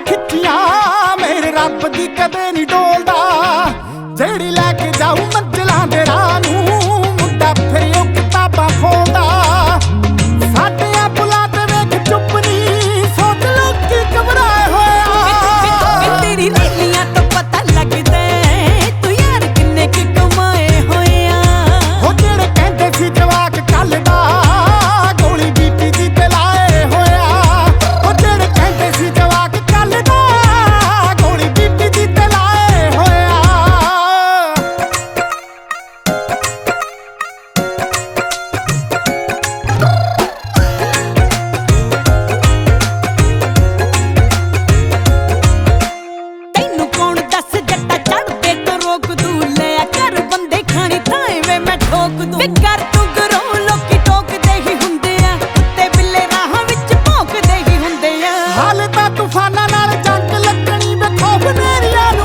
खिचिया मेरे रब दी कदे नहीं डोलदा जेड़ी लैके जाऊं मंजिलां दे राह नूं मुंडा फिर ओ किताबां खोलदा साडे बुला ते वेख चुप नहीं सोच लो की घबराए होया तेरी रैलियां तो पता लगदा तू यार किन्ने की कमाए होया हो जेड़े कहंदे सी जवाक कल दा गोली बीती दी ते लाए होया हो जेड़े कहंदे सी जवाक कल दा गोली बीती दी ते लाए होया ਤੈਨੂੰ ਕੌਣ ਦੱਸ ਜੱਟਾ ਚੜਦੇ ਤੋਂ ਰੋਕ ਦੂ ਲਿਆ ਕਰ ਬੰਦੇ ਖਾਣੀ ਥਾਏ ਵੇ ਮੈਂ ਠੋਕ ਦੂੰ ਵੇ ਕਰ ਤੂੰ ਗਰੋ ਲੋਕੀ ਟੋਕਦੇ ਹੀ ਹੁੰਦੇ ਆ ਕੁੱਤੇ ਬਿੱਲੇ ਰਾਹਾਂ ਵਿੱਚ ਭੌਂਕਦੇ ਹੀ ਹੁੰਦੇ ਆ ਹਾਲੇ ਤਾਂ ਤੂਫਾਨਾਂ ਨਾਲ ਜੰਗ ਲੱਗਣੀ ਵੇ ਖੌਫ ਮੇਰੀਆ